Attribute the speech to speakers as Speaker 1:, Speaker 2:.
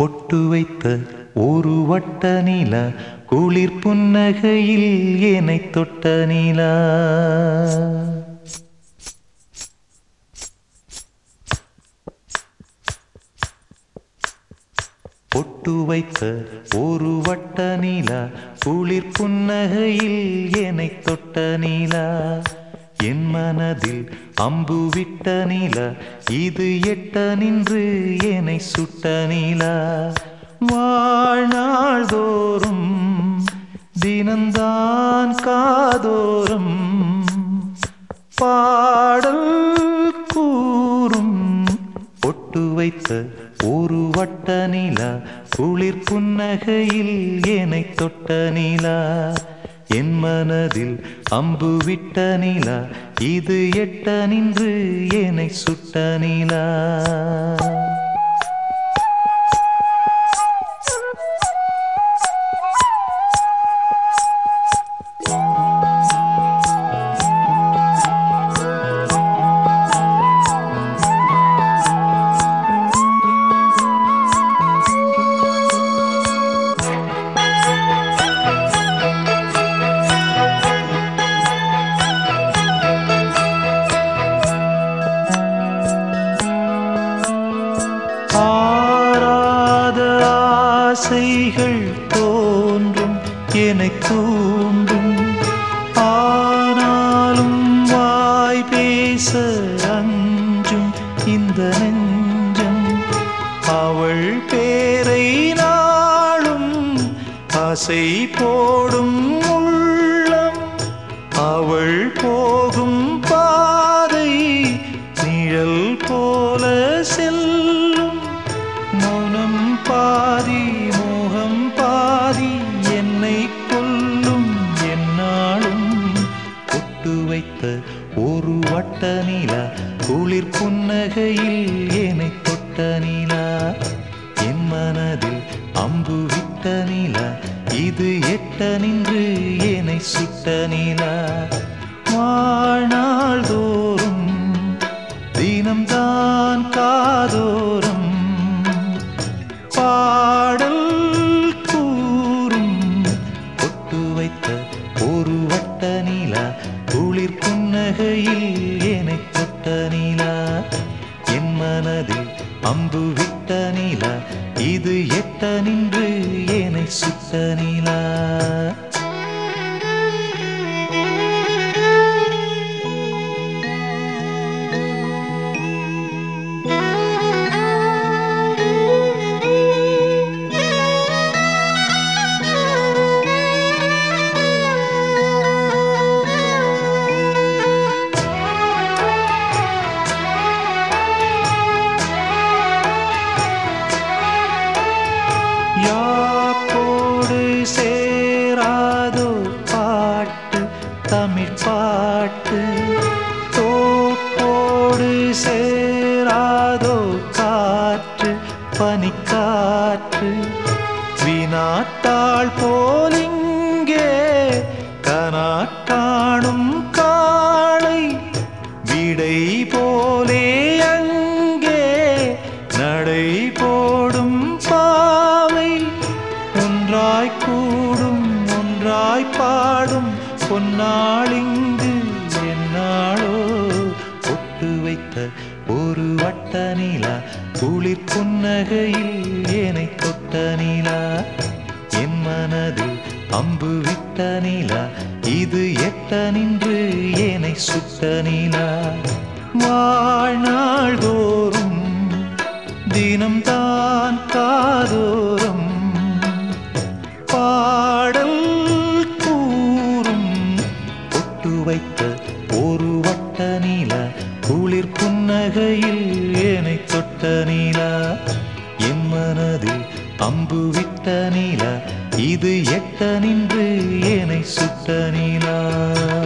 Speaker 1: பொட்டு வைத்த ஒரு வட்ட நிலா குளிர் புன்னகையில் என்னை தொட்ட நிலா. பொட்டு வைத்த ஒரு வட்ட நிலா குளிர் புன்னகையில் என்னை தொட்ட நிலா. என் மனதில் அம்பு விட்ட நிலா இது எட்ட நின்று என்னை சுட்ட நிலா. வாழ்நாள் தோறும் தினந்தான் காதோறும் பாடல் கூறும். பொட்டு வைத்த ஒரு வட்ட நிலா குளிர் புன்னகையில் என்னை தொட்ட நிலா. என் மனதில் அம்பு விட்ட நிலா இது எட்ட நின்று என்னை சுட்ட நிலா. ஆராத ஆசைகள் தோன்றும் என்னை தூண்டும். ஆனாலும் வாய் பேச அஞ்சும் இந்த நெஞ்சம். அவள் பேரை நாளும் ஆசை போடும் உள்ளம். அவள் போகும் பாதை நிழல் போல செல்லும். மௌனம் பாதி மோகம் பாதி என்னை கொல்லும் என்னாலும். பொட்டு வைத்த ஒரு வட்ட நிலா குளிர் புன்னகையில் என்னை தொட்ட நிலா. என் மனதில் அம்பு விட்ட நிலா இது எட்ட நின்று என்னை சுட்ட நிலா. வாழ்நாள் தோறும் தினம்தான் காதோறும் பாடல் கூறும். பொட்டு வைத்த ஒரு வட்ட நிலா குளிர் புன்னகையில் என்னை தொட்ட நிலா. என் மனதில் அம்பு விட்ட நிலா இது எட்ட நின்று என்னை சுட்ட நிலா. யாக்கோடு சேராதோ பாட்டு தமிழ் பாட்டு. தோப்போடு சேராதோ காற்று பனிக்காற்று. வினாத்தாள் போலிங்கே கனா காணும் காளை. விடை போலே அங்கே நடை போடும் பாவை. ஒன்றாய் கூடும் ஒன்றாய் பாடும் பொன்னாளிங்கு என்னாளோ. பொட்டு வைத்த ஒரு வட்ட நிலா குளிர் புன்னகையில் என்னை தொட்ட நிலா. என் மனதில் அம்பு விட்ட நிலா இது எட்ட நின்று என்னை சுட்ட நிலா. வாழ்நாள் தோறும் தினம்தான் காதோறும் பாடல் கூறும். பொட்டு வைத்த ஒரு வட்ட நிலா குளிர் புன்னகையில் என்னை தொட்ட நிலா. என் மனதில் அம்பு விட்ட நிலா இது எட்ட நின்று என்னை சுட்ட நிலா.